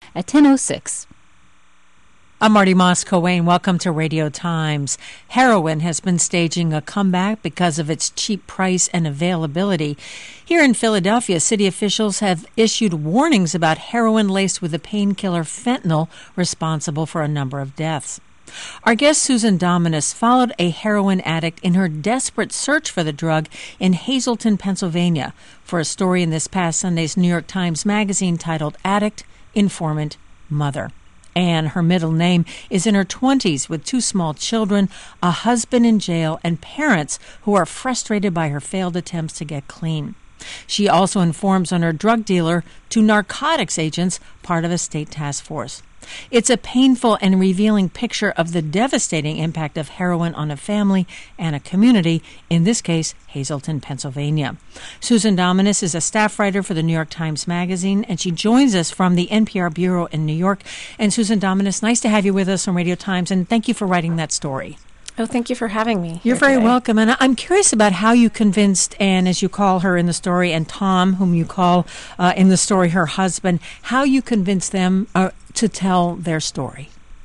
at 10:06. I'm Marty Moss-Coane. Welcome to Radio Times. Heroin has been staging a comeback because of its cheap price and availability. Here in Philadelphia, city officials have issued warnings about heroin laced with the painkiller fentanyl, responsible for a number of deaths. Our guest, Susan Dominus, followed a heroin addict in her desperate search for the drug in Hazleton, Pennsylvania, for a story in this past Sunday's New York Times Magazine titled Addict, Informant, Mother. Anne, her middle name, is in her 20s with 2 small children, a husband in jail, and parents who are frustrated by her failed attempts to get clean. She also informs on her drug dealer to narcotics agents, part of a state task force. It's a painful and revealing picture of the devastating impact of heroin on a family and a community, in this case, Hazleton, Pennsylvania. Susan Dominus is a staff writer for the New York Times Magazine, and she joins us from the NPR Bureau in New York. And Susan Dominus, nice to have you with us on Radio Times, and thank you for writing that story. Oh, thank you for having me. You're very welcome. And I'm curious about how you convinced Anne, as you call her in the story, and Tom, whom you call in the story her husband, how you convinced them to tell their story.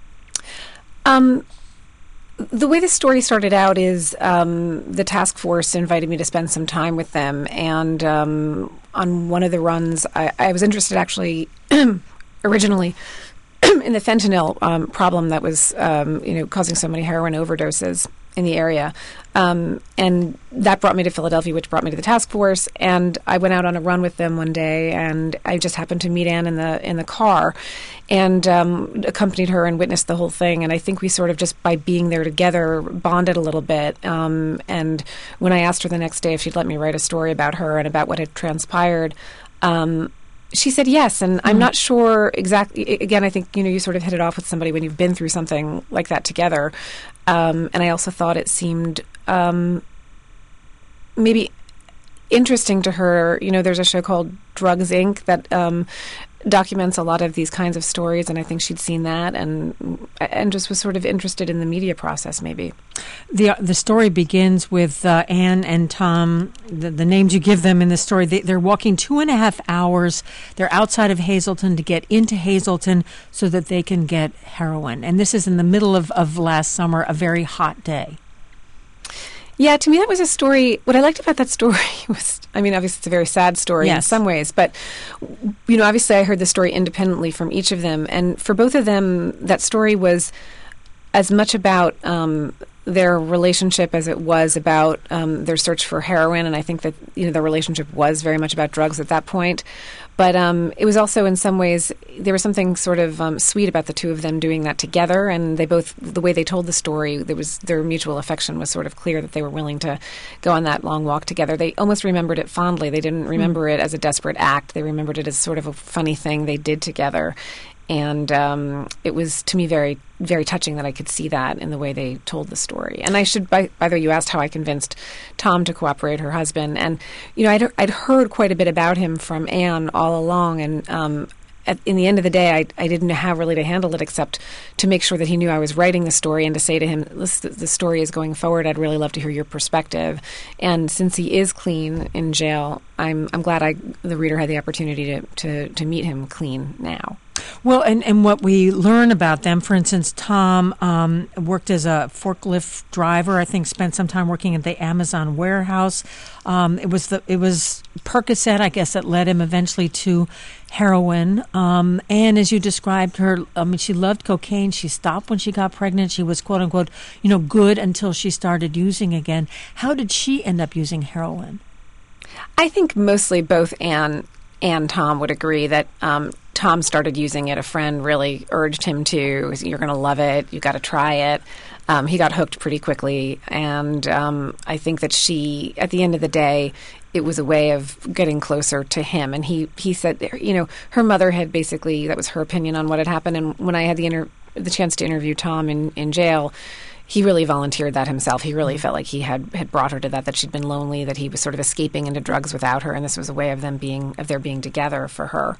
The way the story started out is the task force invited me to spend some time with them. And on one of the runs, I was interested actually originally in the fentanyl problem that was, causing so many heroin overdoses in the area. And that brought me to Philadelphia, which brought me to the task force. And I went out on a run with them one day, and I just happened to meet Anne in the car and accompanied her and witnessed the whole thing. And I think we sort of just by being there together bonded a little bit. And when I asked her the next day if she'd let me write a story about her and about what had transpired, she said yes, and I'm not sure exactly. Again, I think, you sort of hit it off with somebody when you've been through something like that together. And I also thought it seemed maybe interesting to her. There's a show called Drugs, Inc. that documents a lot of these kinds of stories, and I think she'd seen that and just was sort of interested in the media process, maybe. The story begins with Anne and Tom, the names you give them in the story. They're walking 2.5 hours. They're outside of Hazleton to get into Hazleton so that they can get heroin. And this is in the middle of last summer, a very hot day. Yeah, to me that was a story. What I liked about that story was, obviously it's a very sad story in some ways, but, obviously I heard the story independently from each of them. And for both of them, that story was as much about their relationship as it was about their search for heroin. And I think that, their relationship was very much about drugs at that point. But it was also, in some ways, there was something sort of sweet about the two of them doing that together. And they both, the way they told the story, their mutual affection was sort of clear that they were willing to go on that long walk together. They almost remembered it fondly. They didn't remember it as a desperate act. They remembered it as sort of a funny thing they did together. And it was, to me, very, very touching that I could see that in the way they told the story. And I should, by the way, you asked how I convinced Tom to cooperate, her husband. And, I'd heard quite a bit about him from Anne all along. And in the end of the day, I didn't know how really to handle it except to make sure that he knew I was writing the story and to say to him, listen, the story is going forward. I'd really love to hear your perspective. And since he is clean in jail, I'm glad the reader had the opportunity to meet him clean now. Well, and what we learn about them, for instance, Tom worked as a forklift driver. I think spent some time working at the Amazon warehouse. It was Percocet, I guess, that led him eventually to heroin. And as you described her, she loved cocaine. She stopped when she got pregnant. She was quote unquote, good until she started using again. How did she end up using heroin? I think mostly both Anne and Tom would agree that Tom started using it. A friend really urged him to. You're going to love it. You got to try it. He got hooked pretty quickly. And I think that she, at the end of the day, it was a way of getting closer to him. And he said, her mother had basically, that was her opinion on what had happened. And when I had the chance to interview Tom in jail, he really volunteered that himself. He really felt like he had brought her to that she'd been lonely, that he was sort of escaping into drugs without her, and this was a way of their being together for her.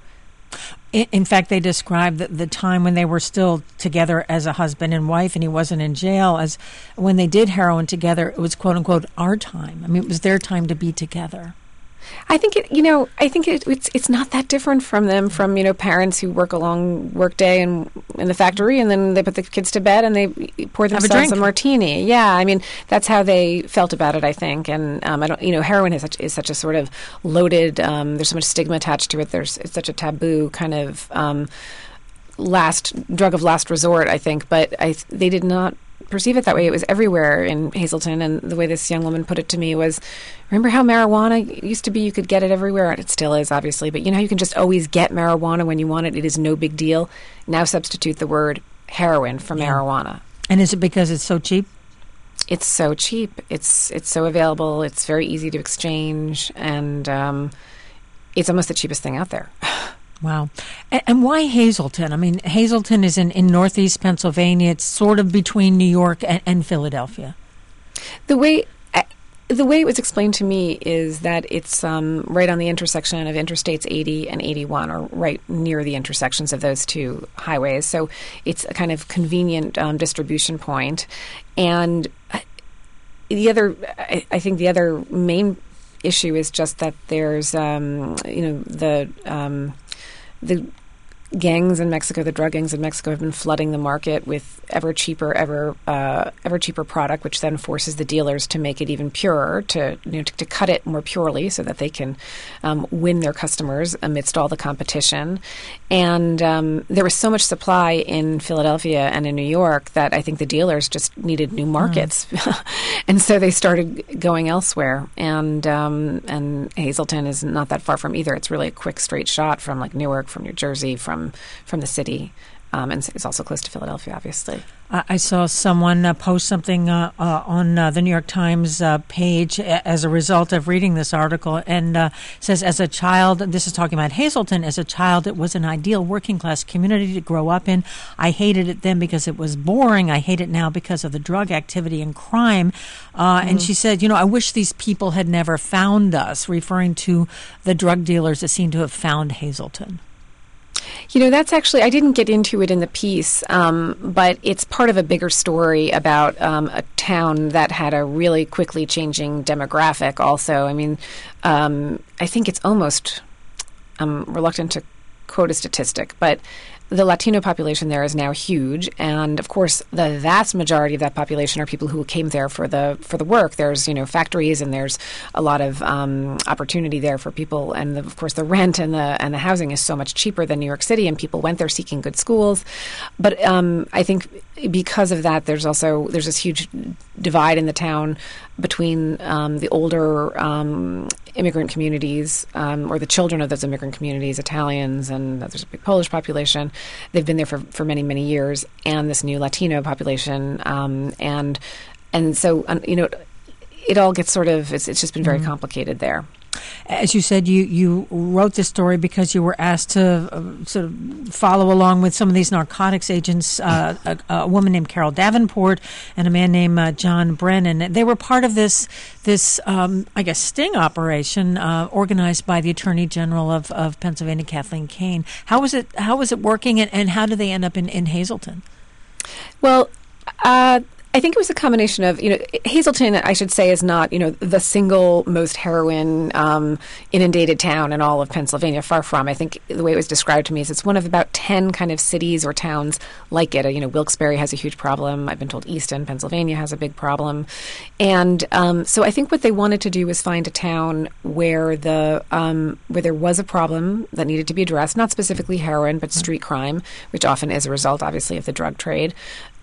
In fact, they described the time when they were still together as a husband and wife and he wasn't in jail as when they did heroin together, it was, quote unquote, our time. It was their time to be together. I think it's not that different from them, from, parents who work a long work day in the factory, and then they put the kids to bed and they pour themselves a martini. Yeah, I mean, that's how they felt about it, I think. And heroin is such a sort of loaded, there's so much stigma attached to it. It's such a taboo kind of drug of last resort, I think. But they did not perceive it that way. It was everywhere in Hazleton, and the way this young woman put it to me was, remember how marijuana used to be? You could get it everywhere, and it still is, obviously, but you can just always get marijuana when you want it. It is no big deal. Now substitute the word heroin for marijuana. And is it because it's so cheap? It's so cheap. It's so available. It's very easy to exchange, and it's almost the cheapest thing out there. Wow. And why Hazleton? I mean, Hazleton is in northeast Pennsylvania. It's sort of between New York and Philadelphia. The way it was explained to me is that it's right on the intersection of Interstates 80 and 81, or right near the intersections of those two highways. So it's a kind of convenient distribution point. And the other main issue is just that there's the gangs in Mexico, the drug gangs in Mexico, have been flooding the market with ever cheaper product, which then forces the dealers to make it even purer, to cut it more purely, so that they can win their customers amidst all the competition. And there was so much supply in Philadelphia and in New York that I think the dealers just needed new markets, and so they started going elsewhere. And Hazleton is not that far from either. It's really a quick straight shot from like Newark, from New Jersey, from the city, and it's also close to Philadelphia, obviously. I saw someone post something on the New York Times page as a result of reading this article, and says, as a child, this is talking about Hazleton, as a child, it was an ideal working class community to grow up in. I hated it then because it was boring. I hate it now because of the drug activity and crime. And she said, I wish these people had never found us, referring to the drug dealers that seem to have found Hazleton. That's actually, I didn't get into it in the piece, but it's part of a bigger story about a town that had a really quickly changing demographic also. I mean, I think it's almost, I'm reluctant to quote a statistic, but the Latino population there is now huge, and of course, the vast majority of that population are people who came there for the work. There's factories, and there's a lot of opportunity there for people, and of course, the rent and the housing is so much cheaper than New York City, and people went there seeking good schools. But I think because of that, there's this huge divide in the town between the older immigrant communities, or the children of those immigrant communities, Italians, and there's a big Polish population. They've been there for many, many years, and this new Latino population, and so it all gets it's just been very complicated there. As you said, you wrote this story because you were asked to sort of follow along with some of these narcotics agents, a woman named Carol Davenport and a man named John Brennan. They were part of this I guess, sting operation organized by the Attorney General of Pennsylvania, Kathleen Kane. How was it working, and how did they end up in Hazleton? Well, I think it was a combination of, Hazleton, I should say, is not, the single most heroin inundated town in all of Pennsylvania. Far from. I think the way it was described to me is it's one of about 10 kind of cities or towns like it. Wilkes-Barre has a huge problem. I've been told Easton, Pennsylvania has a big problem. And so I think what they wanted to do was find a town where there was a problem that needed to be addressed, not specifically heroin, but street crime, which often is a result, obviously, of the drug trade.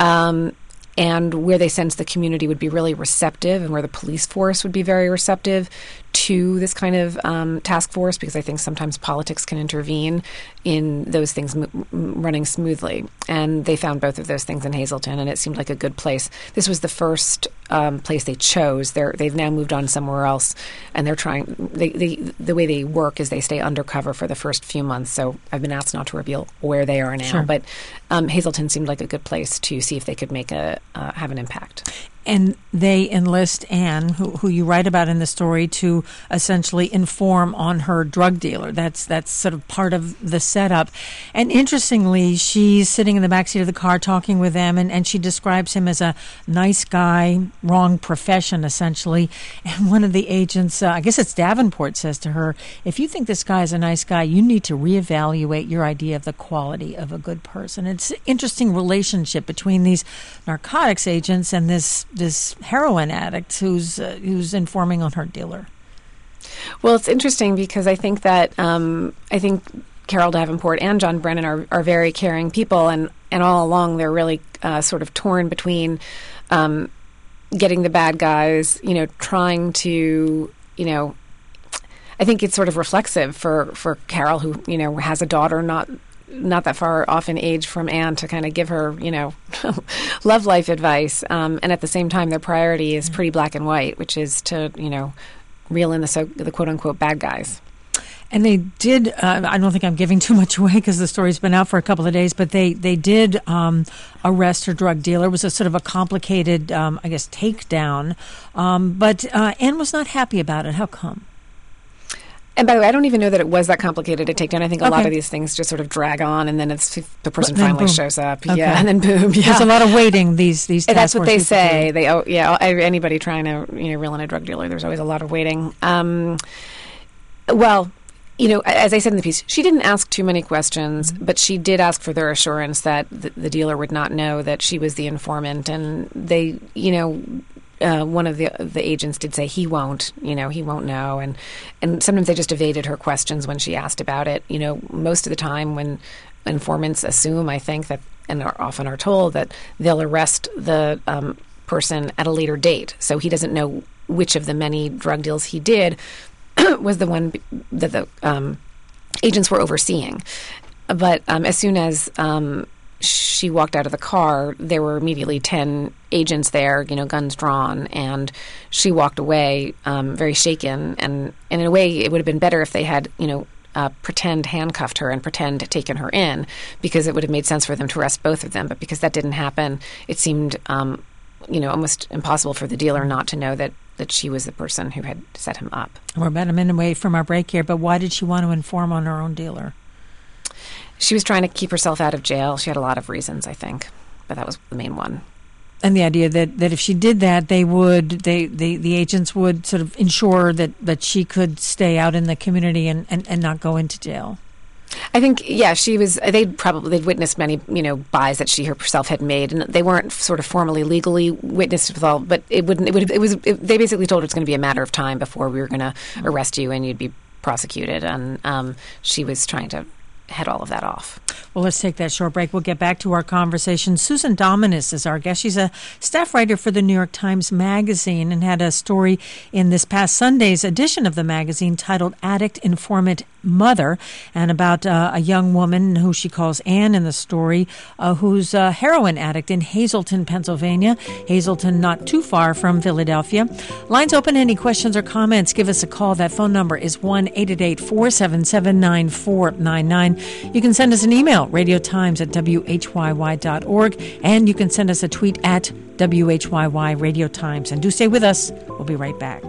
And where they sensed the community would be really receptive, and where the police force would be very receptive to this kind of task force, because I think sometimes politics can intervene in those things running smoothly. And they found both of those things in Hazleton, and it seemed like a good place. This was the first place they chose. They've now moved on somewhere else, and they're trying. The way they work is they stay undercover for the first few months. So I've been asked not to reveal where they are now, Sure. But Hazleton seemed like a good place to see if they could make have an impact. And they enlist Anne, who you write about in the story, to essentially inform on her drug dealer. That's sort of part of the setup. And interestingly, she's sitting in the backseat of the car talking with them, and she describes him as a nice guy, wrong profession, essentially. And one of the agents, I guess it's Davenport, says to her, if you think this guy is a nice guy, you need to reevaluate your idea of the quality of a good person. It's an interesting relationship between these narcotics agents and this heroin addict who's informing on her dealer. Well, it's interesting because I think that Carol Davenport and John Brennan are very caring people, and all along they're really sort of torn between getting the bad guys, trying to, I think it's sort of reflexive for Carol, who has a daughter not that far off in age from Anne, to kind of give her, love life advice. And at the same time, their priority is pretty black and white, which is to, reel in the quote-unquote bad guys. And they did, I don't think I'm giving too much away because the story's been out for a couple of days, but they did arrest her drug dealer. It was a sort of a complicated, takedown. But Anne was not happy about it. How come? And by the way, I don't even know that it was that complicated to take down. I think a lot of these things just sort of drag on, and then the person finally shows up. Okay. Yeah, and then boom. Yeah. There's a lot of waiting. These task force. That's what they say. Anybody trying to reel in a drug dealer, there's always a lot of waiting. Well, as I said in the piece, she didn't ask too many questions, but she did ask for their assurance that the dealer would not know that she was the informant, and they, one of the agents did say he won't know, and sometimes they just evaded her questions when she asked about it. Most of the time when informants assume, I think, that, and often are told, that they'll arrest the person at a later date, so he doesn't know which of the many drug deals he did was the one that the agents were overseeing. But as soon as she walked out of the car, there were immediately 10 agents there, guns drawn, and she walked away very shaken. And in a way, it would have been better if they had, pretend handcuffed her and pretend taken her in, because it would have made sense for them to arrest both of them. But because that didn't happen, it seemed, almost impossible for the dealer not to know that she was the person who had set him up. We're about a minute away from our break here, but why did she want to inform on her own dealer? She was trying to keep herself out of jail. She had a lot of reasons, I think, but that was the main one. And the idea that if she did that, the agents would sort of ensure that she could stay out in the community and not go into jail. I think, they'd witnessed many, buys that she herself had made, and they weren't sort of formally legally witnessed with all, but they basically told her it's going to be a matter of time before we were going to arrest you and you'd be prosecuted, and she was trying to head all of that off. Well, let's take that short break. We'll get back to our conversation. Susan Dominus is our guest. She's a staff writer for the New York Times Magazine and had a story in this past Sunday's edition of the magazine titled Addict Informant Mother, and about a young woman who she calls Anne in the story, who's a heroin addict in Hazleton, Pennsylvania. Hazleton, not too far from Philadelphia. Lines open. Any questions or comments, give us a call. That phone number is 1-888-477-9499. You can send us an email, radiotimes@whyy.org, and you can send us a tweet at WHYY Radio Times. And do stay with us. We'll be right back.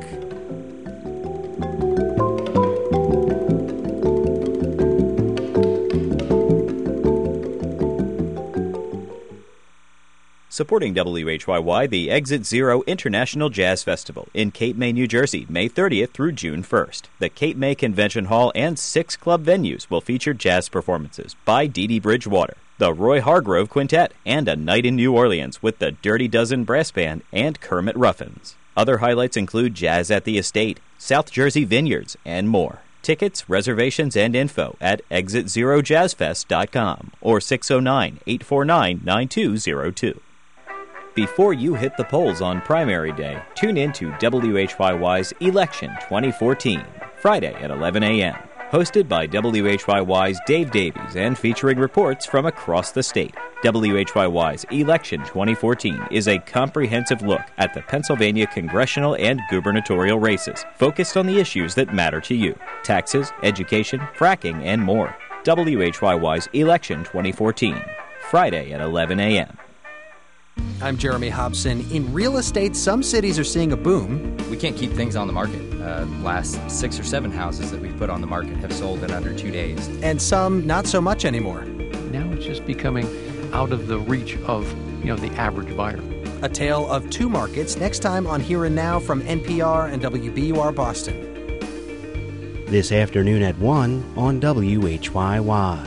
Supporting WHYY, the Exit Zero International Jazz Festival in Cape May, New Jersey, May 30th through June 1st. The Cape May Convention Hall and 6 club venues will feature jazz performances by Dee Dee Bridgewater, the Roy Hargrove Quintet, and a night in New Orleans with the Dirty Dozen Brass Band and Kermit Ruffins. Other highlights include Jazz at the Estate, South Jersey Vineyards, and more. Tickets, reservations, and info at ExitZeroJazzFest.com or 609-849-9202. Before you hit the polls on primary day, tune in to WHYY's Election 2014, Friday at 11 a.m. Hosted by WHYY's Dave Davies and featuring reports from across the state. WHYY's Election 2014 is a comprehensive look at the Pennsylvania congressional and gubernatorial races, focused on the issues that matter to you: taxes, education, fracking, and more. WHYY's Election 2014, Friday at 11 a.m. I'm Jeremy Hobson. In real estate, some cities are seeing a boom. We can't keep things on the market. Last 6 or 7 houses that we've put on the market have sold in under 2 days. And some not so much anymore. Now it's just becoming out of the reach of, the average buyer. A tale of two markets next time on Here and Now from NPR and WBUR Boston. This afternoon at 1 on WHYY.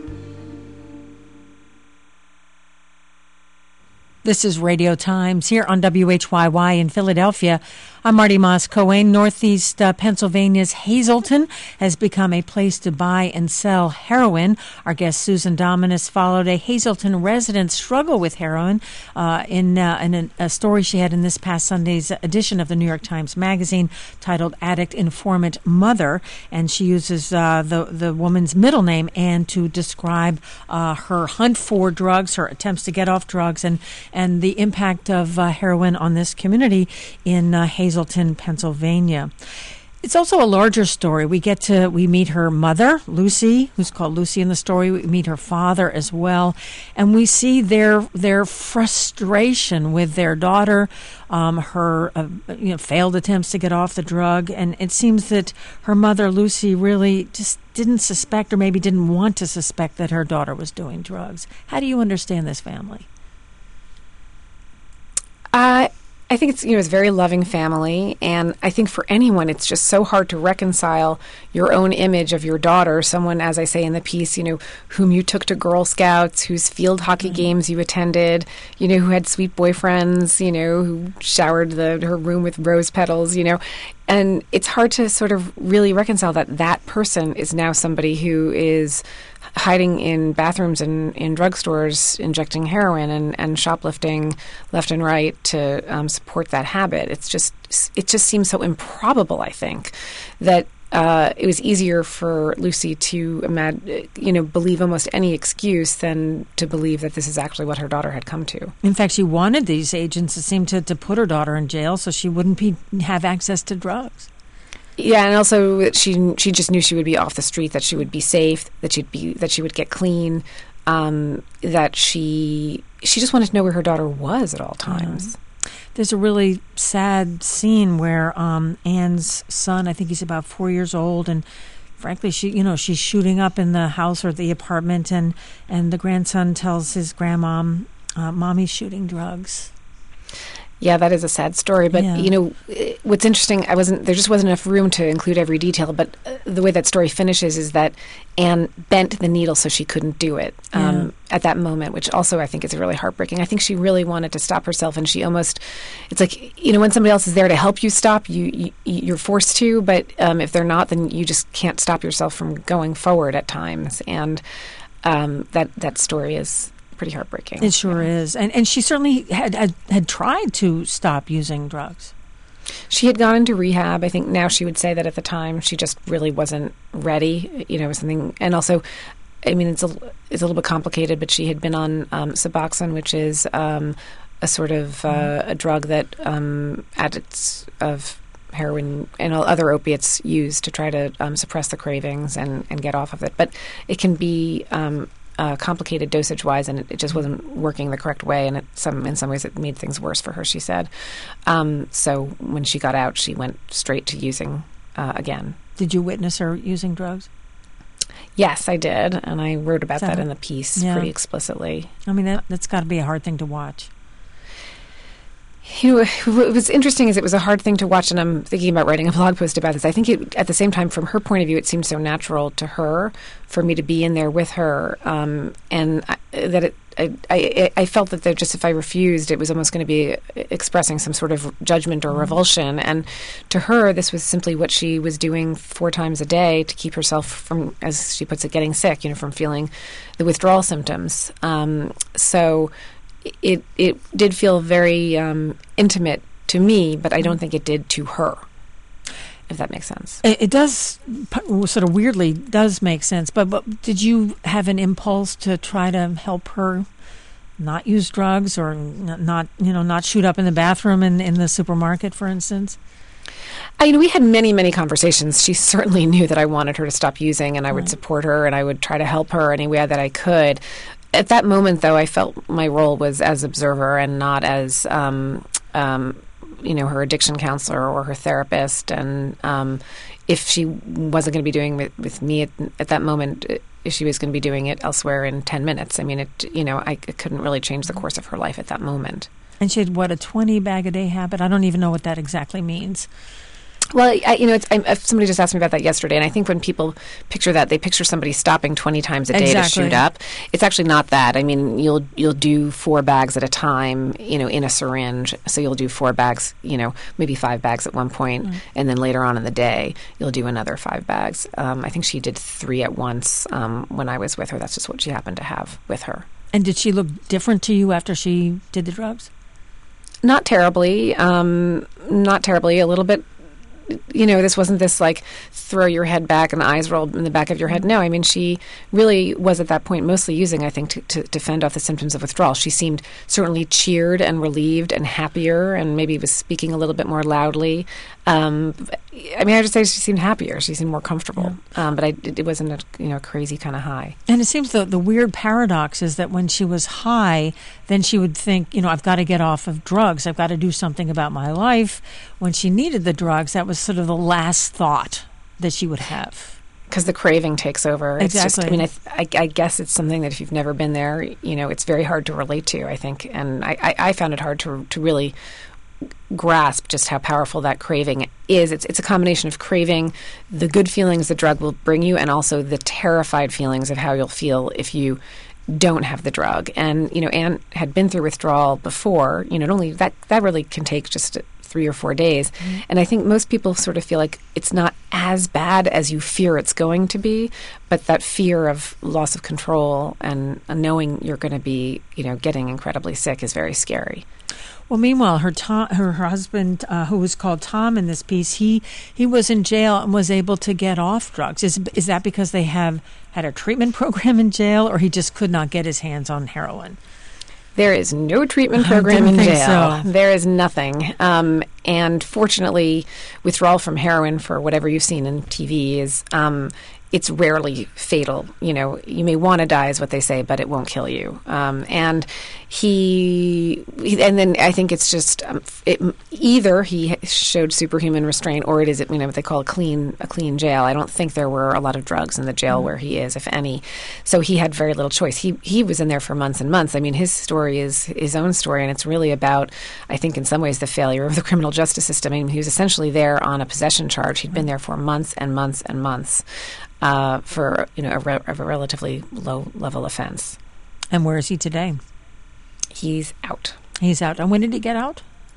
This is Radio Times here on WHYY in Philadelphia. I'm Marty Moss-Coane. Northeast Pennsylvania's Hazleton has become a place to buy and sell heroin. Our guest Susan Dominus followed a Hazleton resident's struggle with heroin in a story she had in this past Sunday's edition of the New York Times Magazine titled Addict Informant Mother. And she uses the woman's middle name, Ann, to describe her hunt for drugs, her attempts to get off drugs, and the impact of heroin on this community in Hazleton, Pennsylvania. It's also a larger story. We meet her mother, Lucy, who's called Lucy in the story. We meet her father as well, and we see their frustration with their daughter, her failed attempts to get off the drug, and it seems that her mother, Lucy, really just didn't suspect, or maybe didn't want to suspect, that her daughter was doing drugs. How do you understand this family? I think it's a very loving family, and I think for anyone it's just so hard to reconcile your own image of your daughter, someone, as I say in the piece, whom you took to Girl Scouts, whose field hockey games you attended, who had sweet boyfriends, who showered her room with rose petals, and it's hard to sort of really reconcile that person is now somebody who is hiding in bathrooms and in drugstores, injecting heroin and shoplifting left and right to support that habit. It just seems so improbable, I think, that it was easier for Lucy to believe almost any excuse than to believe that this is actually what her daughter had come to. In fact, she wanted these agents to seem to put her daughter in jail so she wouldn't have access to drugs. Yeah, and also she just knew she would be off the street, that she would be safe, that she would get clean, that she just wanted to know where her daughter was at all times. There's a really sad scene where Ann's son, I think he's about 4 years old, and frankly, she's shooting up in the house or the apartment, and the grandson tells his grandma, "Mommy's shooting drugs." Yeah, that is a sad story. But, what's interesting, there just wasn't enough room to include every detail. But the way that story finishes is that Anne bent the needle so she couldn't do it at that moment, which also I think is really heartbreaking. I think she really wanted to stop herself, and she almost, it's like, when somebody else is there to help you stop, you're forced to. But if they're not, then you just can't stop yourself from going forward at times. And that story is pretty heartbreaking. It sure is. And she certainly had tried to stop using drugs. She had gone into rehab. I think now she would say that at the time she just really wasn't ready. It was something, and also, it's a little bit complicated, but she had been on Suboxone, which is a sort of a drug that addicts of heroin and other opiates use to try to suppress the cravings and get off of it. But it can be complicated dosage-wise, and it just wasn't working the correct way, and in some ways it made things worse for her, she said. So when she got out, she went straight to using again. Did you witness her using drugs? Yes, I did, and I wrote about that in the piece pretty explicitly. That's got to be a hard thing to watch. What was interesting is it was a hard thing to watch, and I'm thinking about writing a blog post about this. I think at the same time, from her point of view, it seemed so natural to her for me to be in there with her, and I felt that just if I refused, it was almost going to be expressing some sort of judgment or revulsion. And to her, this was simply what she was doing 4 times a day to keep herself from, as she puts it, getting sick, from feeling the withdrawal symptoms. So it did feel very intimate to me, but I don't think it did to her, if that makes sense. It does, sort of weirdly, does make sense. But did you have an impulse to try to help her not use drugs, or not shoot up in the bathroom in the supermarket, for instance? We had many, many conversations. She certainly knew that I wanted her to stop using, and I would support her, and I would try to help her any way that I could. At that moment, though, I felt my role was as observer and not as, her addiction counselor or her therapist. And if she wasn't going to be doing it with me at that moment, she was going to be doing it elsewhere in 10 minutes. I mean, I couldn't really change the course of her life at that moment. And she had, a 20-bag-a-day habit? I don't even know what that exactly means. Well, somebody just asked me about that yesterday, and I think when people picture that, they picture somebody stopping 20 times a day to shoot up. It's actually not that. I mean, you'll do 4 bags at a time, in a syringe. So you'll do 4 bags, maybe 5 bags at one point, and then later on in the day, you'll do another 5 bags. I think she did 3 at once when I was with her. That's just what she happened to have with her. And did she look different to you after she did the drugs? Not terribly. Not terribly. A little bit. This wasn't this throw your head back and the eyes roll in the back of your head. No, I mean, she really was at that point mostly using, I think, to fend off the symptoms of withdrawal. She seemed certainly cheered and relieved and happier, and maybe was speaking a little bit more loudly. I would just say she seemed happier. She seemed more comfortable. But it wasn't a crazy kind of high. And it seems the weird paradox is that when she was high, then she would think, I've got to get off of drugs. I've got to do something about my life. When she needed the drugs, that was sort of the last thought that she would have. Because the craving takes over. Exactly. It's just, I guess it's something that if you've never been there, it's very hard to relate to, I think. And I found it hard to really grasp just how powerful that craving is. It's a combination of craving, the good feelings the drug will bring you, and also the terrified feelings of how you'll feel if you don't have the drug. And, Anne had been through withdrawal before. That really can take just 3 or 4 days. Mm-hmm. And I think most people sort of feel like it's not as bad as you fear it's going to be, but that fear of loss of control and knowing you're going to be, getting incredibly sick is very scary. Well, meanwhile, her husband, who was called Tom in this piece, he was in jail and was able to get off drugs. Is that because they have had a treatment program in jail, or he just could not get his hands on heroin? There is no treatment program in jail. So. There is nothing. And fortunately, withdrawal from heroin, for whatever you've seen in TV, is it's rarely fatal. You may want to die, is what they say, but it won't kill you. And and then I think it's just either he showed superhuman restraint, or it is what they call a clean jail. I don't think there were a lot of drugs in the jail where he is, if any. So he had very little choice. He was in there for months and months. I mean, his story is his own story, and it's really about, I think, in some ways, the failure of the criminal justice system. I mean, he was essentially there on a possession charge. He'd been there for months and months and months. For a relatively low-level offense. And where is he today? He's out. He's out. And when did he get out?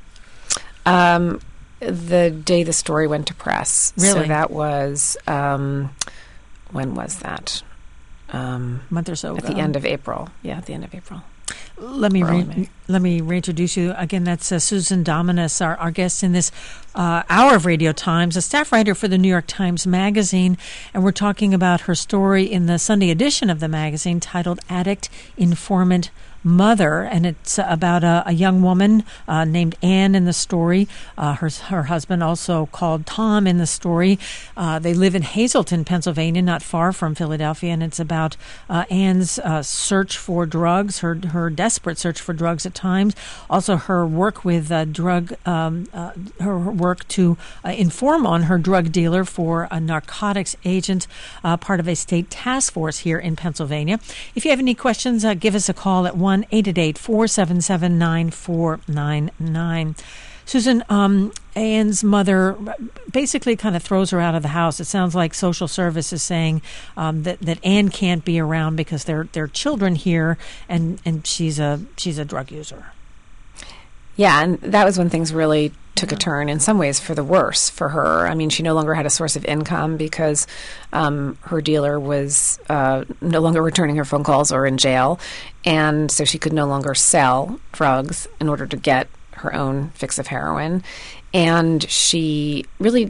The day the story went to press. Really? So that was, when was that? Month or so ago. At the end of April. Yeah, at the end of April. Let me reintroduce you again. That's Susan Dominus, our guest in this hour of Radio Times, a staff writer for the New York Times Magazine, and we're talking about her story in the Sunday edition of the magazine titled "Addict, Informant, Mother," and it's about a young woman named Anne in the story. Her husband, also called Tom, in the story. They live in Hazleton, Pennsylvania, not far from Philadelphia, and it's about Anne's search for drugs, her desperate search for drugs at times. Also, her work with her work to inform on her drug dealer for a narcotics agent, part of a state task force here in Pennsylvania. If you have any questions, give us a call at 1-888-477-9499. Susan, Anne's mother basically kind of throws her out of the house. It sounds like social service is saying that Anne can't be around because there are children here, and she's a drug user. Yeah, and that was when things really took a turn, in some ways for the worse for her. I mean, she no longer had a source of income because her dealer was no longer returning her phone calls or in jail, and so she could no longer sell drugs in order to get her own fix of heroin. And she really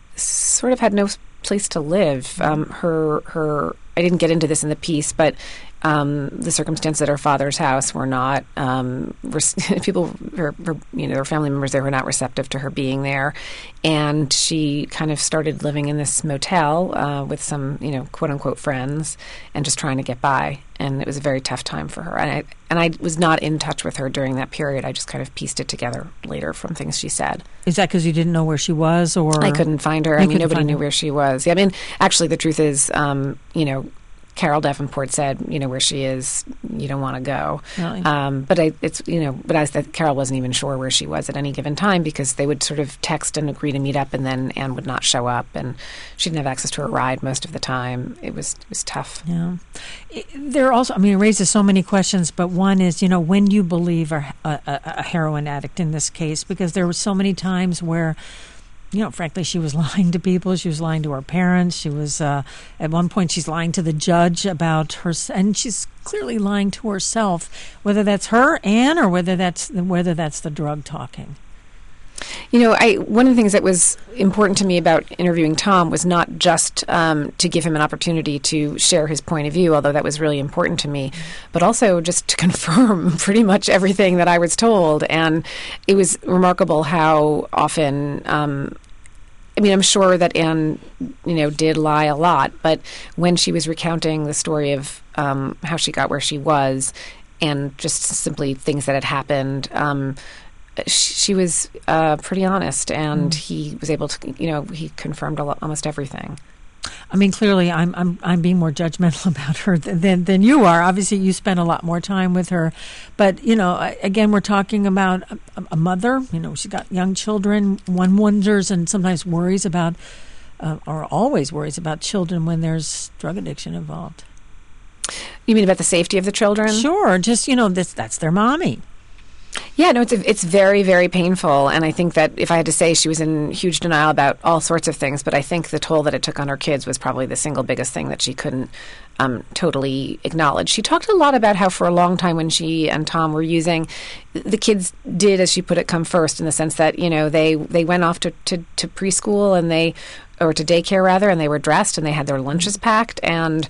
sort of had no place to live. I didn't get into this in the piece, but the circumstances at her father's house were not people, her family members there were not receptive to her being there, and she kind of started living in this motel with some quote unquote friends and just trying to get by. And it was a very tough time for her. And I was not in touch with her during that period. I just kind of pieced it together later from things she said. Is that because you didn't know where she was, or I couldn't find her? Nobody knew where she was. Yeah, actually, the truth is, Carol Davenport said, where she is, you don't want to go. Really? But I said Carol wasn't even sure where she was at any given time, because they would sort of text and agree to meet up, and then Anne would not show up, and she didn't have access to a ride most of the time. It was tough. Yeah. There also, it raises so many questions, but one is, when you believe a heroin addict in this case, because there were so many times where, frankly, she was lying to people. She was lying to her parents. She was, at one point, she's lying to the judge about her, and she's clearly lying to herself, whether that's her, Anne, or whether that's the drug talking. One of the things that was important to me about interviewing Tom was not just to give him an opportunity to share his point of view, although that was really important to me, but also just to confirm pretty much everything that I was told. And it was remarkable how often, I'm sure that Anne, did lie a lot, but when she was recounting the story of how she got where she was and just simply things that had happened, she was pretty honest, and he was able to, he confirmed almost everything. Clearly, I'm being more judgmental about her than you are. Obviously, you spent a lot more time with her, but again, we're talking about a mother. She's got young children. One wonders and sometimes worries about, or always worries about children when there's drug addiction involved. You mean about the safety of the children? Sure, just that's their mommy. Yeah, no, it's very, very painful, and I think that if I had to say, she was in huge denial about all sorts of things, but I think the toll that it took on her kids was probably the single biggest thing that she couldn't totally acknowledge. She talked a lot about how for a long time when she and Tom were using, the kids did, as she put it, come first, in the sense that, they went off to preschool and or to daycare rather, and they were dressed and they had their lunches packed, and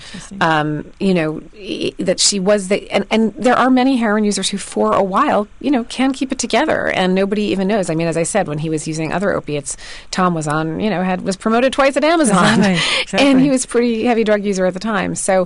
that she was and there are many heroin users who for a while can keep it together, and nobody even knows. As I said, when he was using other opiates, Tom was on was promoted twice at Amazon. Exactly. And he was a pretty heavy drug user at the time. So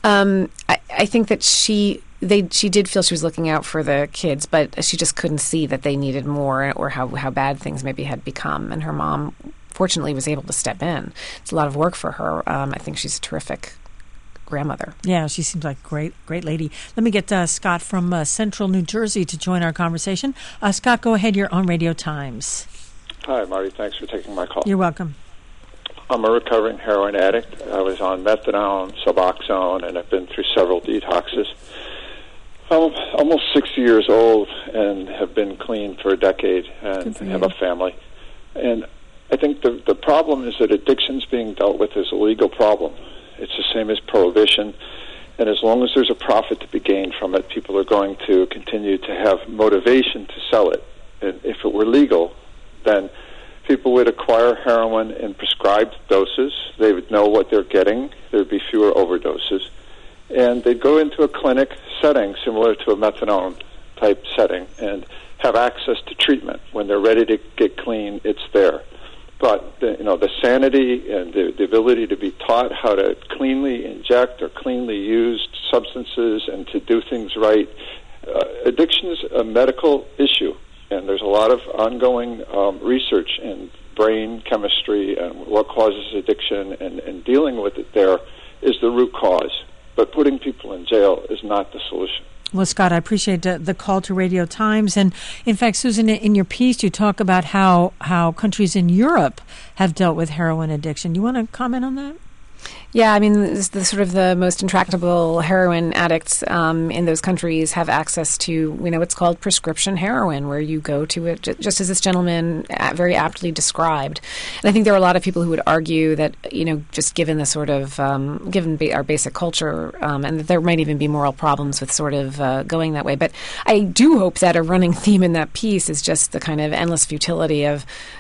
I think that she did feel she was looking out for the kids, but she just couldn't see that they needed more, or how bad things maybe had become, and her mom fortunately was able to step in. It's a lot of work for her. I think she's a terrific grandmother. Yeah, she seems like a great lady. Let me get Scott from Central New Jersey to join our conversation. Scott, go ahead. You're on Radio Times. Hi, Marty. Thanks for taking my call. You're welcome. I'm a recovering heroin addict. I was on methadone, Suboxone, and I've been through several detoxes. I'm almost 60 years old and have been clean for a decade and have a family. And I think the problem is that addiction's being dealt with as a legal problem. It's the same as prohibition, and as long as there's a profit to be gained from it, people are going to continue to have motivation to sell it. And if it were legal, then people would acquire heroin in prescribed doses. They would know what they're getting. There would be fewer overdoses. And they'd go into a clinic setting similar to a methadone type setting and have access to treatment. When they're ready to get clean, it's there. But the sanity and the ability to be taught how to cleanly inject or cleanly use substances and to do things right, addiction is a medical issue, and there's a lot of ongoing research in brain chemistry and what causes addiction, and dealing with it there is the root cause. But putting people in jail is not the solution. Well, Scott, I appreciate the call to Radio Times. And, in fact, Susan, in your piece, you talk about how countries in Europe have dealt with heroin addiction. You want to comment on that? Yeah, the sort of the most intractable heroin addicts in those countries have access to, what's called prescription heroin, where you go to it, just as this gentleman very aptly described. And I think there are a lot of people who would argue that, just given the sort of, given our basic culture, and that there might even be moral problems with sort of going that way. But I do hope that a running theme in that piece is just the kind of endless futility of,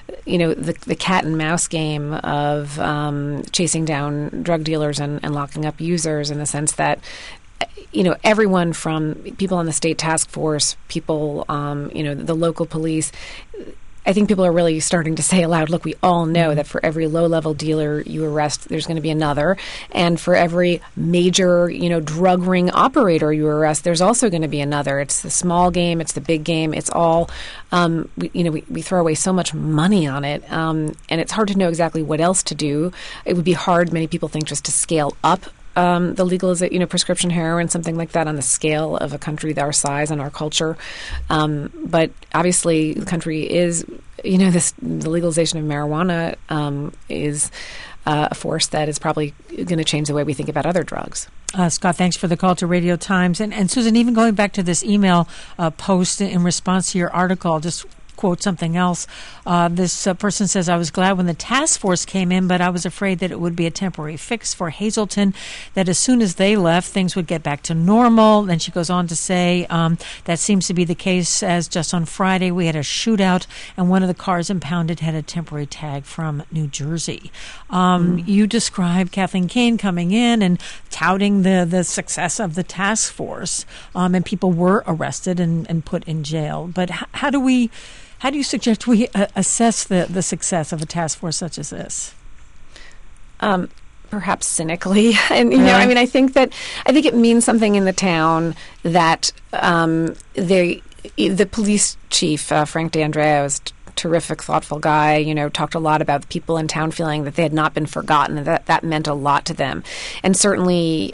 the cat and mouse game of chasing down drug dealers and locking up users, in the sense that everyone from people on the state task force, people, the local police. I think people are really starting to say aloud, look, we all know that for every low-level dealer you arrest, there's going to be another. And for every major, drug ring operator you arrest, there's also going to be another. It's the small game. It's the big game. It's all, we throw away so much money on it. And it's hard to know exactly what else to do. It would be hard, many people think, just to scale up the legalization, prescription heroin, something like that, on the scale of a country our size and our culture. But obviously, the country is, the legalization of marijuana is a force that is probably going to change the way we think about other drugs. Scott, thanks for the call to Radio Times. And Susan, even going back to this email post in response to your article, I'll just quote something else. This person says, I was glad when the task force came in, but I was afraid that it would be a temporary fix for Hazleton, that as soon as they left, things would get back to normal. Then she goes on to say, that seems to be the case, as just on Friday we had a shootout and one of the cars impounded had a temporary tag from New Jersey. You described Kathleen Kane coming in and touting the success of the task force, and people were arrested and put in jail. But how do you suggest we assess the success of a task force such as this? Perhaps cynically, and I think it means something in the town that the police chief Frank D'Andrea was terrific, thoughtful guy. Talked a lot about the people in town feeling that they had not been forgotten, and that meant a lot to them. And certainly,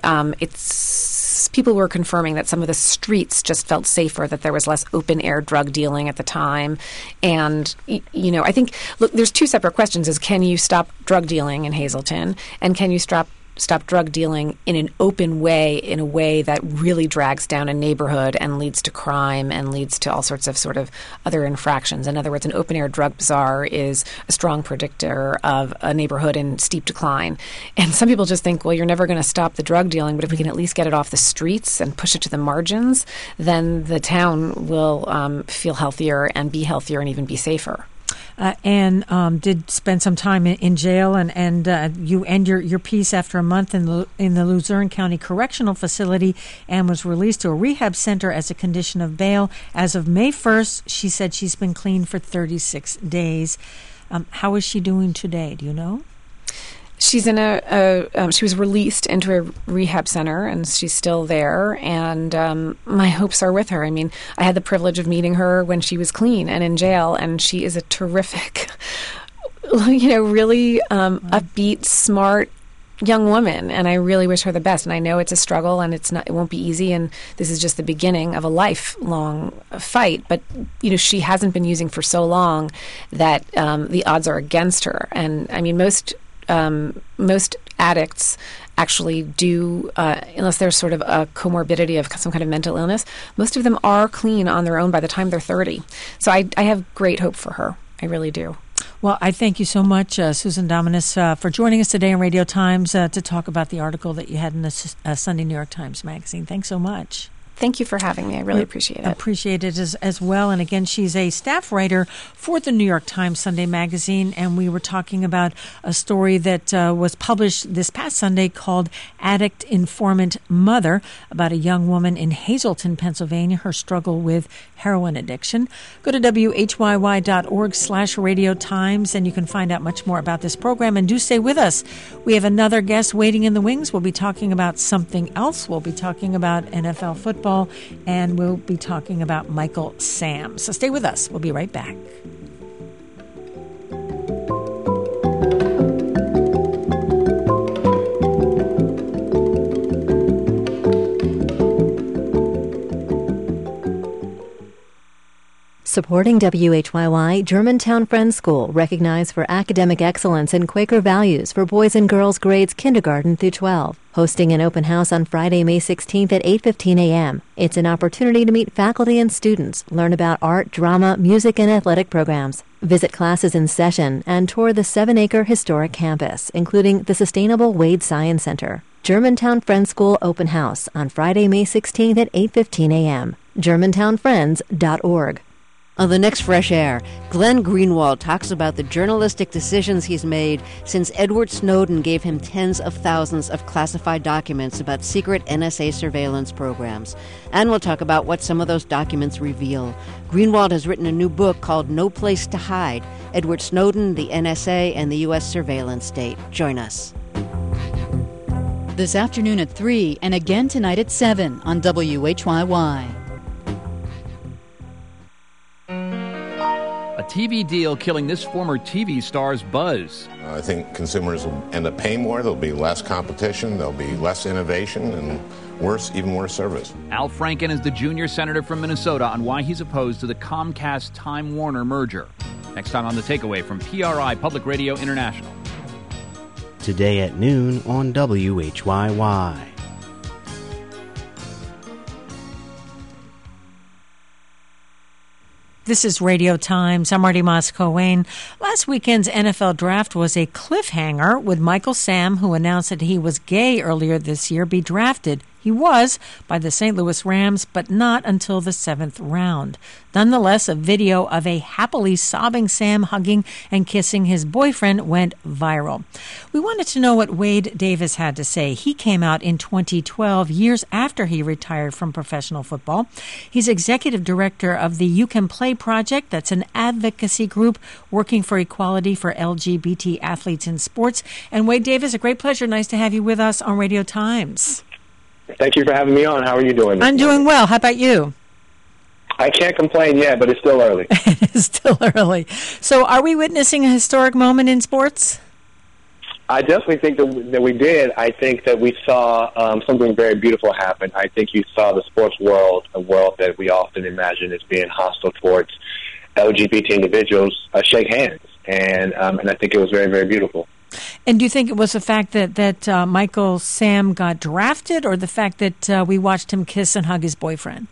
people were confirming that some of the streets just felt safer, that there was less open-air drug dealing at the time. And, I think, look, there's two separate questions. Is can you stop drug dealing in Hazleton? And can you stop drug dealing in an open way, in a way that really drags down a neighborhood and leads to crime and leads to all sorts of sort of other infractions? In other words, an open-air drug bazaar is a strong predictor of a neighborhood in steep decline. And some people just think, well, you're never going to stop the drug dealing, but if we can at least get it off the streets and push it to the margins, then the town will feel healthier and be healthier and even be safer. And did spend some time in jail, and you end your piece after a month in the Luzerne County Correctional Facility, and was released to a rehab center as a condition of bail. As of May 1st, she said she's been clean for 36 days. How is she doing today? Do you know? She's in she was released into a rehab center, and she's still there. And my hopes are with her. I mean, I had the privilege of meeting her when she was clean and in jail, and she is a terrific, really upbeat, smart young woman. And I really wish her the best. And I know it's a struggle, and it won't be easy. And this is just the beginning of a lifelong fight. But she hasn't been using for so long that the odds are against her. And I mean, most addicts actually do, unless there's sort of a comorbidity of some kind of mental illness, most of them are clean on their own by the time they're 30. So I have great hope for her. I really do. Well, I thank you so much, Susan Dominus, for joining us today on Radio Times to talk about the article that you had in the Sunday New York Times Magazine. Thanks so much. Thank you for having me. I really appreciate it. Appreciate it as well. And again, she's a staff writer for the New York Times Sunday Magazine, and we were talking about a story that was published this past Sunday called Addict Informant Mother, about a young woman in Hazleton, Pennsylvania, her struggle with heroin addiction. Go to whyy.org/Radio Times, and you can find out much more about this program. And do stay with us. We have another guest waiting in the wings. We'll be talking about something else. We'll be talking about NFL football, and we'll be talking about Michael Sam. So stay with us. We'll be right back. Supporting WHYY, Germantown Friends School, recognized for academic excellence and Quaker values for boys and girls grades kindergarten through 12. Hosting an open house on Friday, May 16th at 8:15 a.m. It's an opportunity to meet faculty and students, learn about art, drama, music, and athletic programs. Visit classes in session and tour the 7-acre historic campus, including the sustainable Wade Science Center. Germantown Friends School open house on Friday, May 16th at 8:15 a.m. GermantownFriends.org. On the next Fresh Air, Glenn Greenwald talks about the journalistic decisions he's made since Edward Snowden gave him tens of thousands of classified documents about secret NSA surveillance programs. And we'll talk about what some of those documents reveal. Greenwald has written a new book called No Place to Hide: Edward Snowden, the NSA, and the U.S. Surveillance State. Join us. This afternoon at 3 and again tonight at 7 on WHYY. A TV deal killing this former TV star's buzz. I think consumers will end up paying more. There'll be less competition. There'll be less innovation and even worse service. Al Franken is the junior senator from Minnesota on why he's opposed to the Comcast-Time Warner merger. Next time on The Takeaway from PRI Public Radio International. Today at noon on WHYY. This is Radio Times. I'm Marty Moss-Coane. Last weekend's NFL draft was a cliffhanger with Michael Sam, who announced that he was gay earlier this year, be drafted. He was by the St. Louis Rams, but not until the 7th round. Nonetheless, a video of a happily sobbing Sam hugging and kissing his boyfriend went viral. We wanted to know what Wade Davis had to say. He came out in 2012, years after he retired from professional football. He's executive director of the You Can Play Project. That's an advocacy group working for equality for LGBT athletes in sports. And Wade Davis, a great pleasure. Nice to have you with us on Radio Times. Thank you for having me on. How are you doing? I'm doing well. How about you? I can't complain yet, but it's still early. It is still early. So are we witnessing a historic moment in sports? I definitely think that we did. I think that we saw something very beautiful happen. I think you saw the sports world, a world that we often imagine as being hostile towards LGBT individuals, shake hands. And I think it was very, very beautiful. And do you think it was the fact that Michael Sam got drafted, or the fact that we watched him kiss and hug his boyfriend?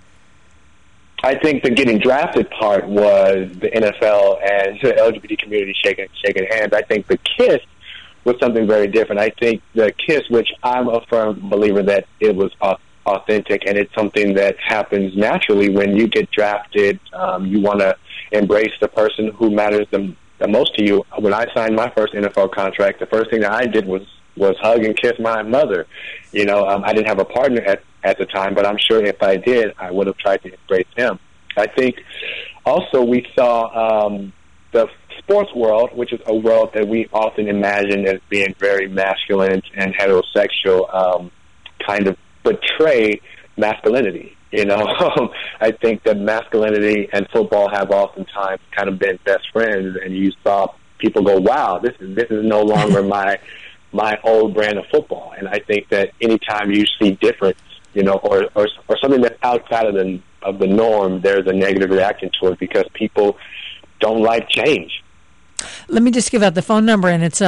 I think the getting drafted part was the NFL and the LGBT community shaking hands. I think the kiss was something very different. I think the kiss, which I'm a firm believer that it was authentic, and it's something that happens naturally when you get drafted. You want to embrace the person who matters the most to you. When I signed my first NFL contract, the first thing that I did was hug and kiss my mother. You know, I didn't have a partner at the time, but I'm sure if I did, I would have tried to embrace him. I think also we saw the sports world, which is a world that we often imagine as being very masculine and heterosexual, kind of betray masculinity. You know, I think that masculinity and football have oftentimes kind of been best friends, and you saw people go, "Wow, this is no longer my old brand of football." And I think that anytime you see difference, you know, or something that's outside of the norm, there's a negative reaction to it because people don't like change. Let me just give out the phone number, and it's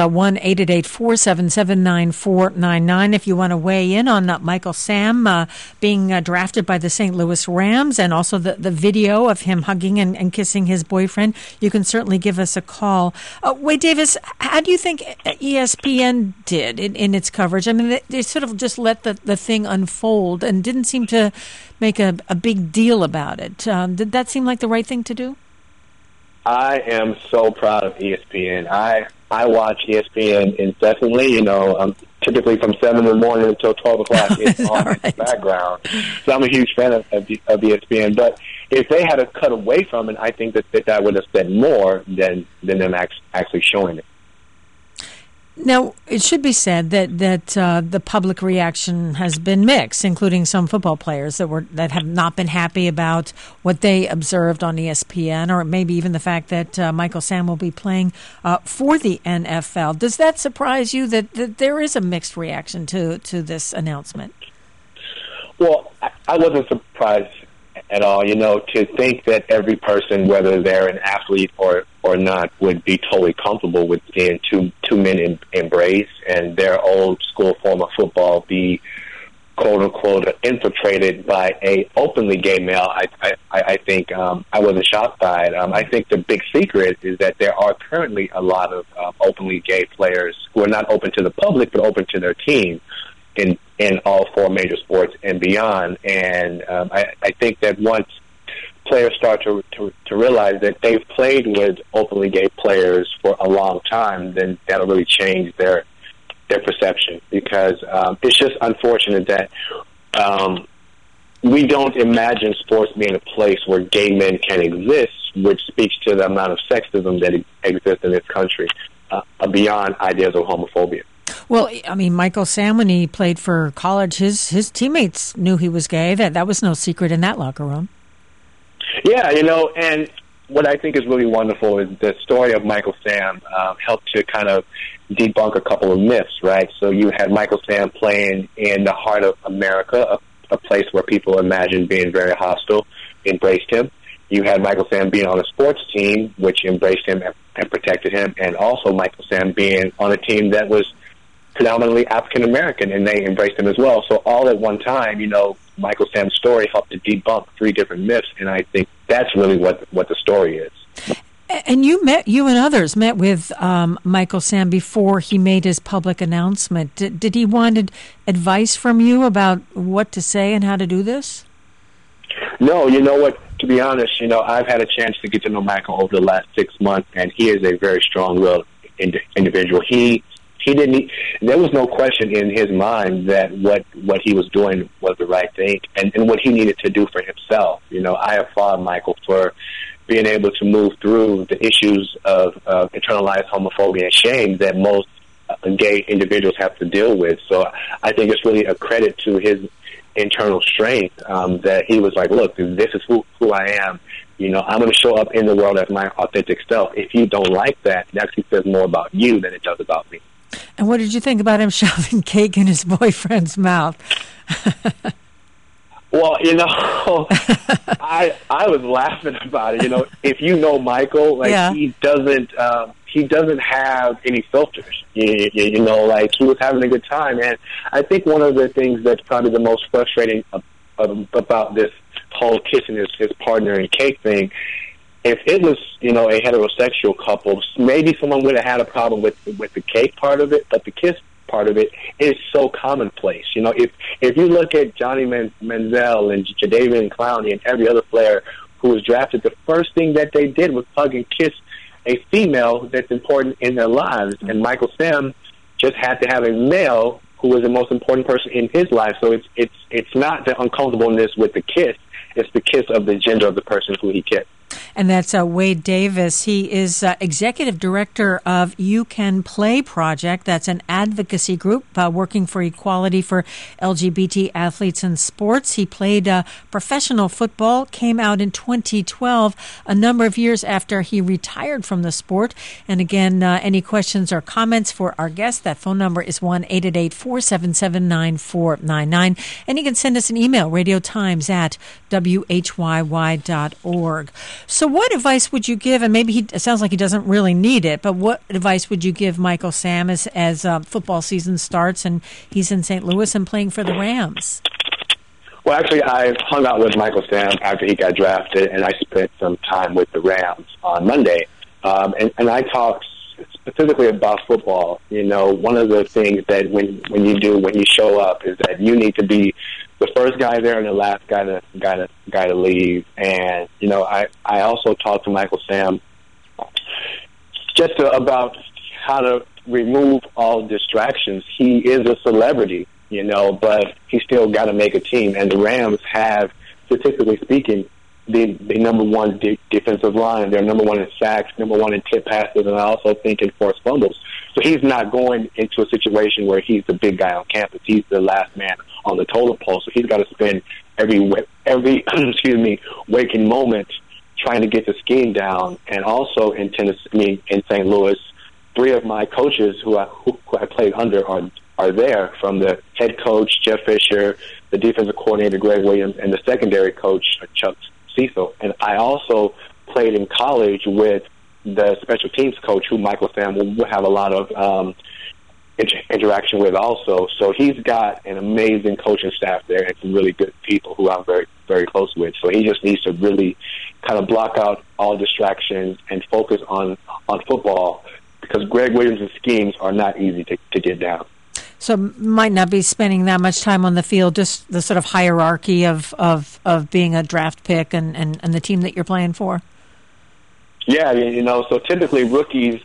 1-888-477-9499 if you want to weigh in on Michael Sam being drafted by the St. Louis Rams, and also the video of him hugging and kissing his boyfriend. You can certainly give us a call. Wade Davis, how do you think ESPN did in its coverage? I mean, they sort of just let the thing unfold and didn't seem to make a big deal about it. Did that seem like the right thing to do? I am so proud of ESPN. I watch ESPN incessantly, you know, typically from 7 in the morning until 12 o'clock. It's on in the background. So I'm a huge fan of ESPN. But if they had cut away from it, I think that would have said more than them actually showing it. Now, it should be said that the public reaction has been mixed, including some football players that have not been happy about what they observed on ESPN, or maybe even the fact that Michael Sam will be playing for the NFL. Does that surprise you that there is a mixed reaction to this announcement? Well, I wasn't surprised at all. You know, to think that every person, whether they're an athlete or not, would be totally comfortable with seeing two men embrace and their old school form of football be quote unquote infiltrated by a openly gay male. I think I wasn't shocked by it. I think the big secret is that there are currently a lot of openly gay players who are not open to the public but open to their team in all four major sports and beyond. And I think that once players start to realize that they've played with openly gay players for a long time, then that'll really change their perception, because it's just unfortunate that we don't imagine sports being a place where gay men can exist, which speaks to the amount of sexism that exists in this country, beyond ideas of homophobia. Well, I mean, Michael Sam, when he played for college, his teammates knew he was gay. That was no secret in that locker room. Yeah, and what I think is really wonderful is the story of Michael Sam helped to kind of debunk a couple of myths, right? So you had Michael Sam playing in the heart of America, a place where people imagined being very hostile, embraced him. You had Michael Sam being on a sports team, which embraced him and protected him, and also Michael Sam being on a team that was predominantly African-American, and they embraced him as well. So all at one time, Michael Sam's story helped to debunk 3 different myths, and I think that's really what the story is. And you and others met with Michael Sam before he made his public announcement. Did he want advice from you about what to say and how to do this? No, you know what? To be honest, I've had a chance to get to know Michael over the last 6 months, and he is a very strong-willed individual. He didn't. There was no question in his mind that what he was doing was the right thing, and what he needed to do for himself. I applaud Michael for being able to move through the issues of internalized homophobia and shame that most gay individuals have to deal with. So I think it's really a credit to his internal strength that he was like, look, this is who I am. I'm going to show up in the world as my authentic self. If you don't like that, it actually says more about you than it does about me. And what did you think about him shoving cake in his boyfriend's mouth? Well, I was laughing about it. If you know Michael, he doesn't have any filters. He was having a good time, and I think one of the things that's probably the most frustrating about this whole kissing his partner and cake thing, if it was a heterosexual couple, maybe someone would have had a problem with the cake part of it, but the kiss part of it is so commonplace. If you look at Johnny Manziel and Jadeveon Clowney and every other player who was drafted, the first thing that they did was hug and kiss a female that's important in their lives. And Michael Sam just had to have a male who was the most important person in his life. So it's not the uncomfortableness with the kiss; it's the kiss of the gender of the person who he kissed. And that's Wade Davis. He is executive director of You Can Play Project. That's an advocacy group working for equality for LGBT athletes in sports. He played professional football, came out in 2012, a number of years after he retired from the sport. And again, any questions or comments for our guest, that phone number is 1-888-477-9499. And you can send us an email, radiotimes@whyy.org. So what advice would you give, and maybe it sounds like he doesn't really need it, but what advice would you give Michael Sam as football season starts and he's in St. Louis and playing for the Rams? Well, actually, I hung out with Michael Sam after he got drafted, and I spent some time with the Rams on Monday. And I talked specifically about football. One of the things that when you show up is that you need to be the first guy there and the last guy to leave. And I also talked to Michael Sam just about how to remove all distractions. He is a celebrity, but he still got to make a team. And the Rams have, statistically speaking, the number one defensive line. They're number one in sacks, number one in tip passes, and I also think in forced fumbles. So he's not going into a situation where he's the big guy on campus. He's the last man on the totem pole. So he's got to spend every waking moment trying to get the scheme down. And also in St. Louis, 3 of my coaches who I played under are there, from the head coach Jeff Fisher, the defensive coordinator Greg Williams, and the secondary coach Chuck Cecil. And I also played in college with the special teams coach, who Michael Sam will have a lot of interaction with also. So he's got an amazing coaching staff there and some really good people who I'm very, very close with. So he just needs to really kind of block out all distractions and focus on football, because Greg Williams' schemes are not easy to get down. So might not be spending that much time on the field, just the sort of hierarchy of being a draft pick and the team that you're playing for. Yeah, so typically rookies,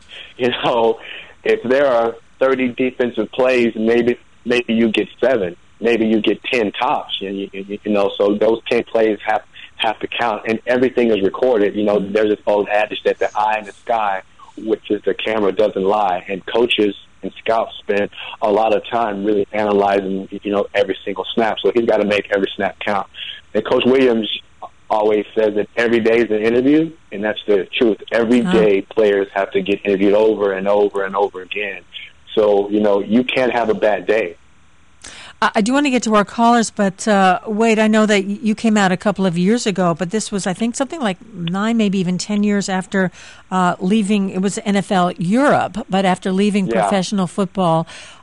if there are 30 defensive plays, maybe you get 7, maybe you get 10 tops. So those 10 plays have to count, and everything is recorded. There's this old adage that the eye in the sky, which is the camera, doesn't lie, and coaches and scouts spend a lot of time really analyzing, every single snap. So he's got to make every snap count. And Coach Williams always says that every day is an interview, and that's the truth. Every day players have to get interviewed over and over and over again. So, you can't have a bad day. I do want to get to our callers, but Wade, I know that you came out a couple of years ago, but this was, I think, something like 9, maybe even 10 years after leaving. It was NFL Europe, but after leaving professional football.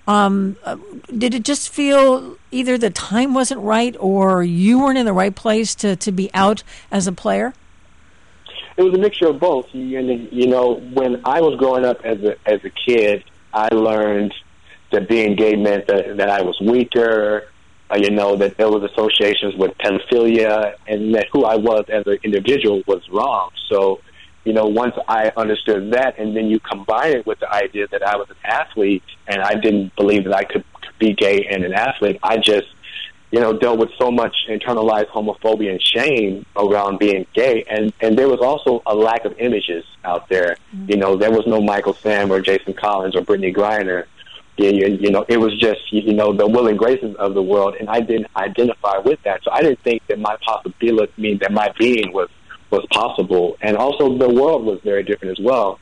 Did it just feel either the time wasn't right or you weren't in the right place to be out as a player? It was a mixture of both. When I was growing up as a kid, I learned that being gay meant that I was weaker, that there was associations with pedophilia, and that who I was as an individual was wrong. So, once I understood that, and then you combine it with the idea that I was an athlete, and I didn't believe that I could be gay and an athlete, I just, dealt with so much internalized homophobia and shame around being gay, and there was also a lack of images out there. Mm-hmm. There was no Michael Sam or Jason Collins or Brittany Griner. It was just, the Will and Graces of the world, and I didn't identify with that. So I didn't think that my possibility, that my being was possible. And also the world was very different as well.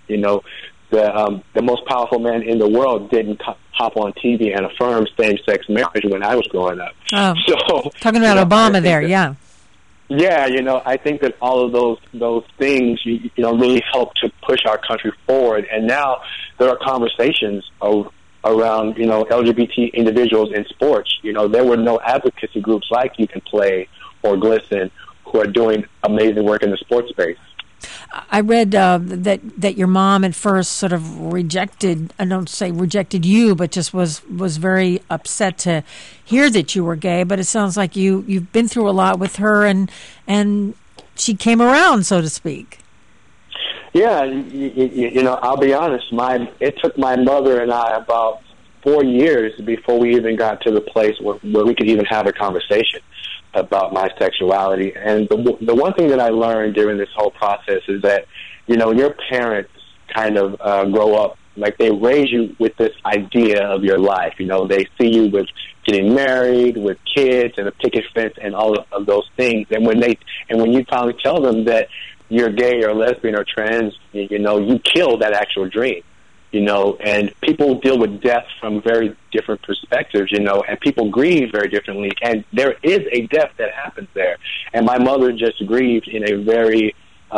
The most powerful man in the world didn't hop on TV and affirm same-sex marriage when I was growing up. Oh, so talking about Obama there, yeah. Yeah, I think that all of those things, really helped to push our country forward. And now there are conversations around, LGBT individuals in sports. There were no advocacy groups like You Can Play or Glisten who are doing amazing work in the sports space. I read that your mom at first sort of rejected, I don't say rejected you, but just was very upset to hear that you were gay. But it sounds like you've been through a lot with her, and she came around, so to speak. Yeah, I'll be honest. It took my mother and I about 4 years before we even got to the place where we could even have a conversation about my sexuality. And the one thing that I learned during this whole process is that, your parents kind of grow up, like they raise you with this idea of your life. They see you with getting married, with kids, and a picket fence, and all of those things. And when you finally tell them that you're gay or lesbian or trans, you kill that actual dream. And people deal with death from very different perspectives, and people grieve very differently. And there is a death that happens there. And my mother just grieved in a very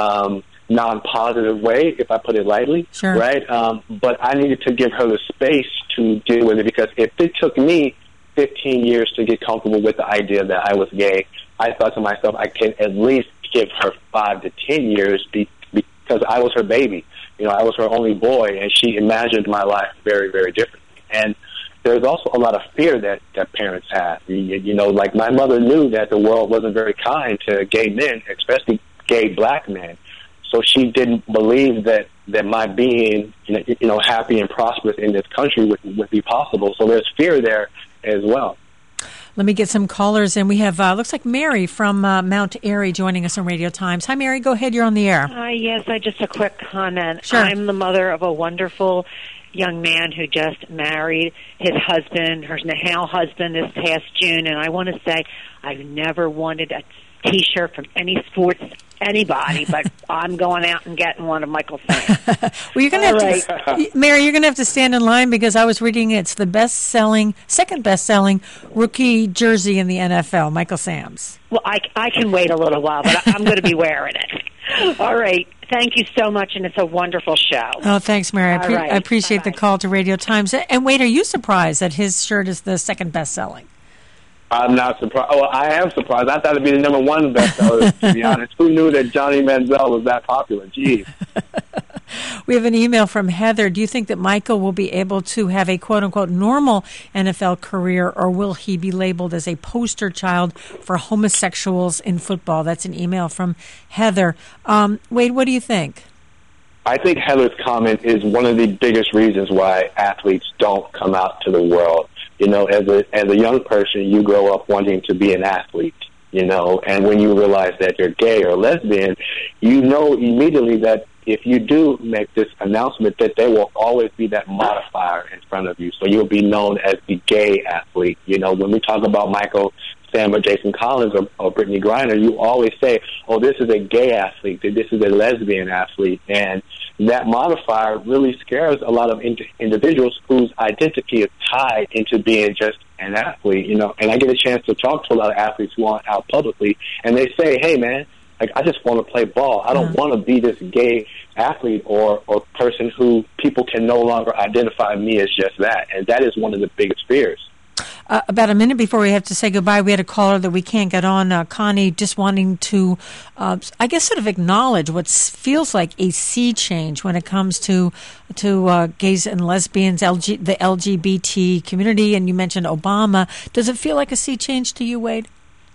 non-positive way, if I put it lightly. Sure. Right? But I needed to give her the space to deal with it, because if it took me 15 years to get comfortable with the idea that I was gay, I thought to myself, I can at least give her 5 to 10 years because I was her baby. I was her only boy, and she imagined my life very, very differently. And there's also a lot of fear that parents have. Like my mother knew that the world wasn't very kind to gay men, especially gay black men. So she didn't believe that my being, happy and prosperous in this country would be possible. So there's fear there as well. Let me get some callers in. We have, looks like Mary from Mount Airy joining us on Radio Times. Hi, Mary. Go ahead. You're on the air. Hi, yes. Just a quick comment. Sure. I'm the mother of a wonderful young man who just married his husband, her now husband, this past June. And I want to say I've never wanted a T-shirt from any sports anybody, but I'm going out and getting one of Michael Sam. Well, you're going to have to, Mary, you're going to have to stand in line, because I was reading it's the second best-selling rookie jersey in the NFL, Michael Sam's. Well, I can wait a little while, but I'm going to be wearing it. All right. Thank you so much, and it's a wonderful show. Oh, thanks, Mary. I appreciate the call to Radio Times. And wait, are you surprised that his shirt is the second best-selling? I'm not surprised. Oh, I am surprised. I thought it'd be the number one bestseller, to be honest. Who knew that Johnny Manziel was that popular? Jeez. We have an email from Heather. Do you think that Michael will be able to have a quote-unquote normal NFL career, or will he be labeled as a poster child for homosexuals in football? That's an email from Heather. Wade, what do you think? I think Heather's comment is one of the biggest reasons why athletes don't come out to the world. You know, as a young person, you grow up wanting to be an athlete, you know, and when you realize that you're gay or lesbian, you know immediately that if you do make this announcement, that there will always be that modifier in front of you. So you'll be known as the gay athlete. You know, when we talk about Michael Sam or Jason Collins or Brittany Griner, you always say, oh, this is a gay athlete, this is a lesbian athlete. And that modifier really scares a lot of individuals whose identity is tied into being just an athlete, you know. And I get a chance to talk to a lot of athletes who aren't out publicly, and they say, hey, man, like, I just want to play ball. I don't want to be this gay athlete or person who people can no longer identify me as just that. And that is one of the biggest fears. About a minute before we have to say goodbye, we had a caller that we can't get on, Connie, just wanting to, I guess, sort of acknowledge what feels like a sea change when it comes to gays and lesbians, the LGBT community, and you mentioned Obama. Does it feel like a sea change to you, Wade?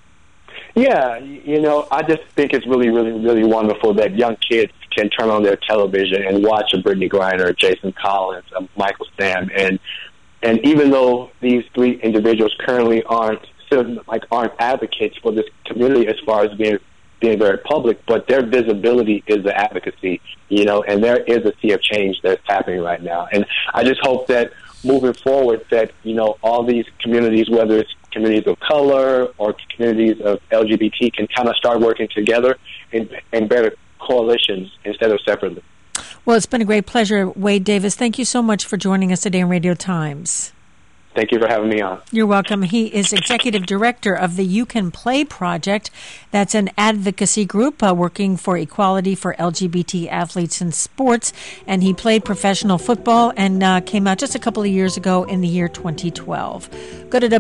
Yeah, you know, I just think it's really, really, really wonderful that young kids can turn on their television and watch a Brittany Griner, Jason Collins, Michael Sam, and even though these three individuals currently aren't advocates for this community as far as being very public, but their visibility is the advocacy, you know, and there is a sea of change that's happening right now. And I just hope that moving forward that, you know, all these communities, whether it's communities of color or communities of LGBT, can kind of start working together in better coalitions instead of separately. Well, it's been a great pleasure, Wade Davis. Thank you so much for joining us today on Radio Times. Thank you for having me on. You're welcome. He is executive director of the You Can Play Project. That's an advocacy group working for equality for LGBT athletes in sports. And he played professional football and came out just a couple of years ago in the year 2012. Go to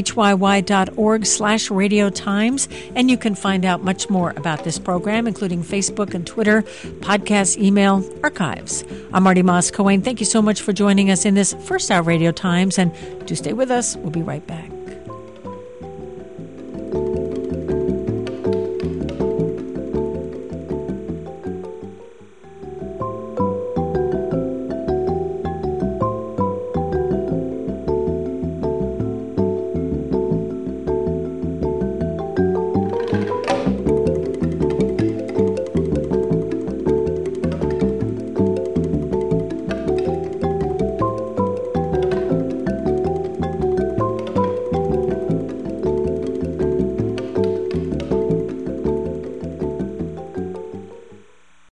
whyy.org/Radio Times, and you can find out much more about this program, including Facebook and Twitter, podcasts, email, archives. I'm Marty Moss-Coane. Thank you so much for joining us in this first hour Radio Times, and do stay with us. We'll be right back.